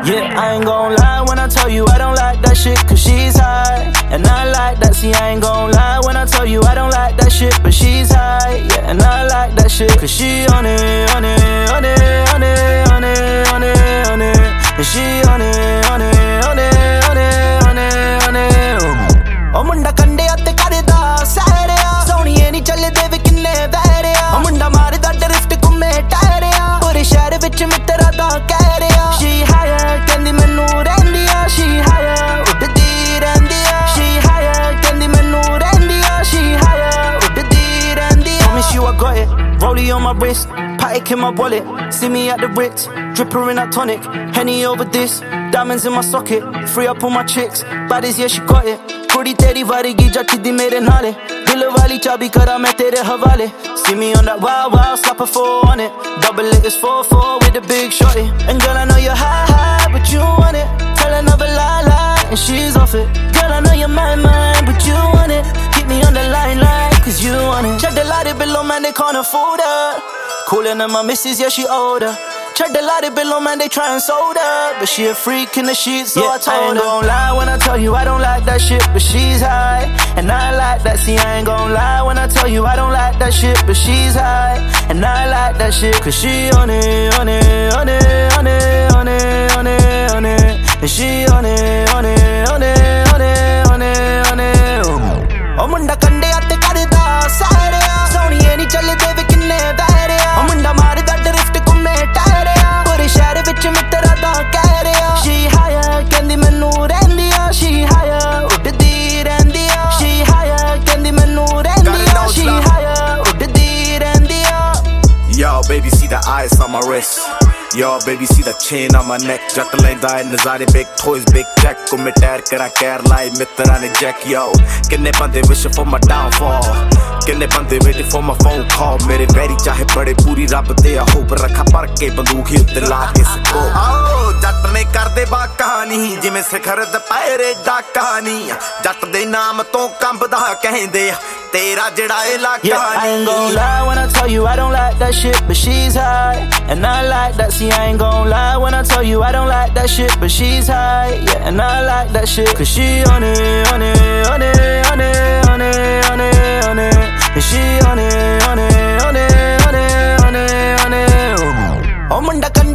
Yeah, I ain't gon' lie when I tell you I don't like that shit, cause she's high. And I like that, see I ain't gon' lie when I tell you I don't like that shit, but she's high. Yeah, and I like that shit, cause she on it, on it, on it, on it, on it, on it, on it. And she on it, on it, on it, on it, on it, on it. Oh munda kande atte karda sareya, soniye ni chalde ve kinne vareya. Oh munda marda drift kumme taireya, pure shahar vich mitra da keh reya. She higher kendi menu rendiya, she higher uddi rendiya. She higher kendi menu rendiya, she higher uddi rendiya. Promise you I got it, rollie on my wrist, Patek in my wallet, see me at the Ritz, dripper in a tonic, Henny over this, diamonds in my socket, free up on my chicks, baddies yeah she got it. कुड़ी तेरी वारीगी जचदी मेरे नाले, दिल वाली चाबी करा मैं तेरे हवाले. See me on that wild wild, slap a 4 on it, double it is 4-4 with a big shorty. And girl I know you're high high, but you want it, tell another lie lie, and she's off it. Girl I know you're my mind, but you want it, keep me on the line cause you want it. Check the light below man, they can't afford her. Cooler than my missus, yeah she older. Check the light below man, they try and sold her, but she a freak in the sheets, so yeah, I told her. I ain't gon' lie when I tell you I don't like that shit, but she's high. And I like that, see I ain't gon' lie when I tell you I don't like that shit, but she's high. And I like that shit, cause she on it, on it, on it, on it, on it, on it, on it. And she on it, on it, on it, on it, on it, on it. Oh munda kande atte karda sareya, soniye ni chalde ve kinne vareya. Oh munda marda drift kumme taireya, pure shahar vich mitra da keh reya. She higher kendi menu rendiya, she higher uddi rendiya. She higher kendi menu rendiya, she higher uddi rendiya. Yo baby see the ice on my wrist, yo baby see the chain on my neck. Jat lenda hai nazare, big toys big check, ko me tire kara care lai mitra ne jack. Yo kinne bande wish for my downfall, kinne bande waiting for my phone call. Mere very chahe bade puri rab te hope rakha par ke bandook hi utte la ke isko. Oh jat ne kar de ba kahani jiਵੇਂ ਸਿਖਰ ਦੁਪਹਿਰੇ ਦਾ ਕਹਾਣੀ, ਜੱਟ ਦੇ ਨਾਮ ਤੋਂ ਕੰਬਦਾ ਕਹਿੰਦੇ ਤੇਰਾ ਜਿਹੜਾ ਇਲਾਕਾ. Yeah, I ain't gon' lie when I tell you I don't like that shit, but she's high. And I like that, see I ain't gon' lie when I tell you I don't like that shit, but she's high. Yeah, and I like that shit, cause she on it, on it, on it, on it, on it, on it, on it. And she on it, on it, on it, on it, on it, on it. Oh munda